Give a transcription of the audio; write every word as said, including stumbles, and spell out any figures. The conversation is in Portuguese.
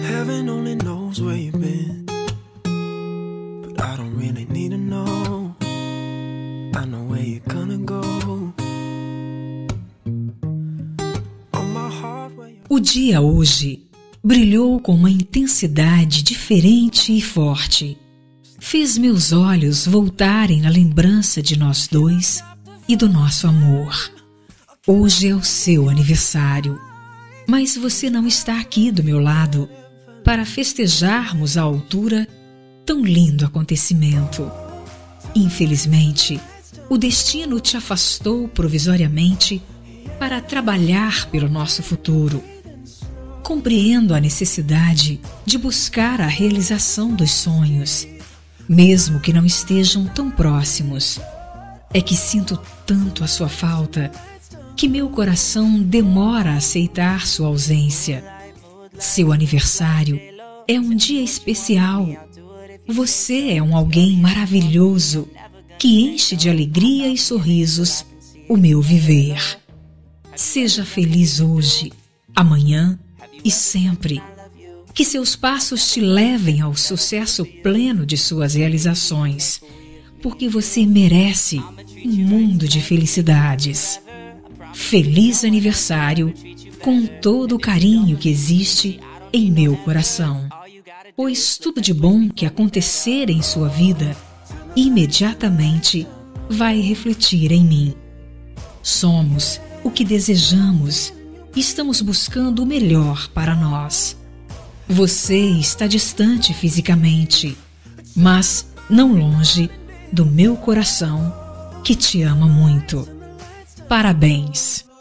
Heaven only knows where you've been, but I don't really need to know. I know where you're gonna go. On my heart where you... O dia hoje brilhou com uma intensidade diferente e forte. Fez meus olhos voltarem na lembrança de nós dois e do nosso amor. Hoje é o seu aniversário, mas você não está aqui do meu lado para festejarmos à altura tão lindo acontecimento. Infelizmente, o destino te afastou provisoriamente para trabalhar pelo nosso futuro. Compreendo a necessidade de buscar a realização dos sonhos, mesmo que não estejam tão próximos. É que sinto tanto a sua falta que meu coração demora a aceitar sua ausência. Seu aniversário é um dia especial. Você é um alguém maravilhoso que enche de alegria e sorrisos o meu viver. Seja feliz hoje, amanhã e sempre. Que seus passos te levem ao sucesso pleno de suas realizações, porque você merece um mundo de felicidades. Feliz aniversário com todo o carinho que existe em meu coração, pois tudo de bom que acontecer em sua vida imediatamente vai refletir em mim. Somos o que desejamos e estamos buscando o melhor para nós. Você está distante fisicamente, mas não longe do meu coração, que te ama muito. Parabéns!